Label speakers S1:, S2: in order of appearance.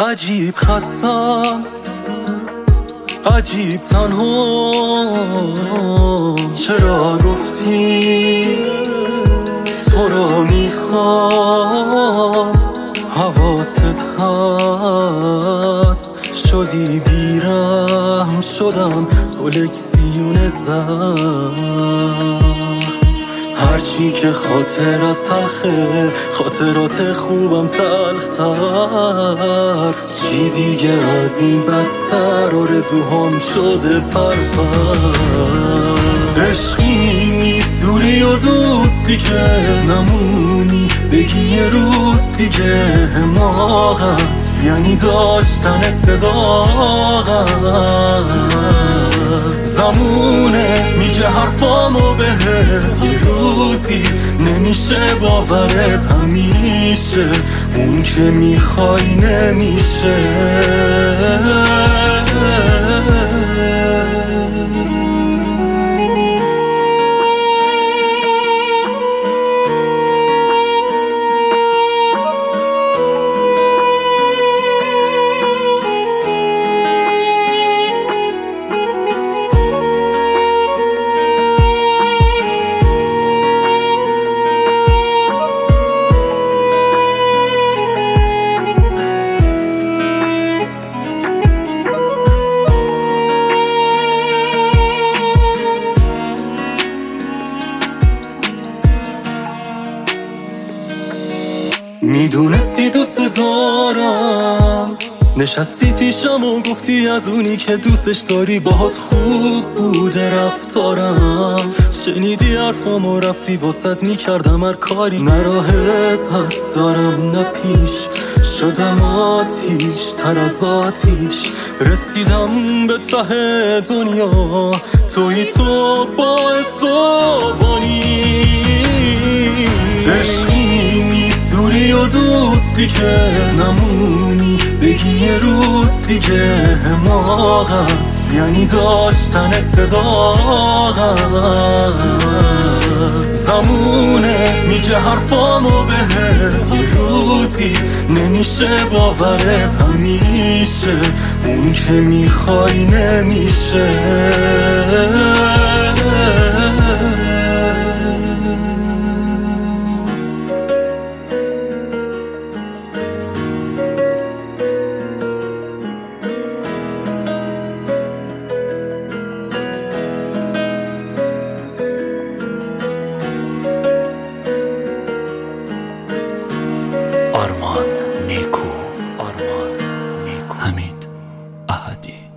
S1: عجیب خستم، عجیب تنها. چرا گفتی تو رو میخوام؟ حواست هست شدی بیرحم، شدم کلکسیون زخم. هرچی که خاطر از تلخه، خاطرات خوبم تلختر. چی دیگه از این بدتر، آرزوهام شده پرپر. عشقی نیست دوری و دوستی که نمونی بگی یه روز دیگه. حماقت یعنی داشتن صداقت. زمونه میگه حرفامو بهت، یه روزی نمیشه باورت. همیشه اون که میخوای نمیشه. میدونستی دوست دارم، نشستی پیشم و گفتی از اونی که دوستش داری باهات خوب بوده رفتارم. شنیدی حرفم و رفتی واسط میکردم هر کاری. نه راه پس دارم نه پیش، شدم آتیش تر از آتیش. رسیدم به ته دنیا، توی تو باعث آبانی. عشقی نیست دوری و دوستی که نمونی بگی یه روز دیگه. حماقت یعنی داشتن صداقت. زمونه میگه حرفامو بهت، یه روزی نمیشه باورت. همیشه اون که میخوای نمیشه.
S2: آرمان نیکو، حمید احدی.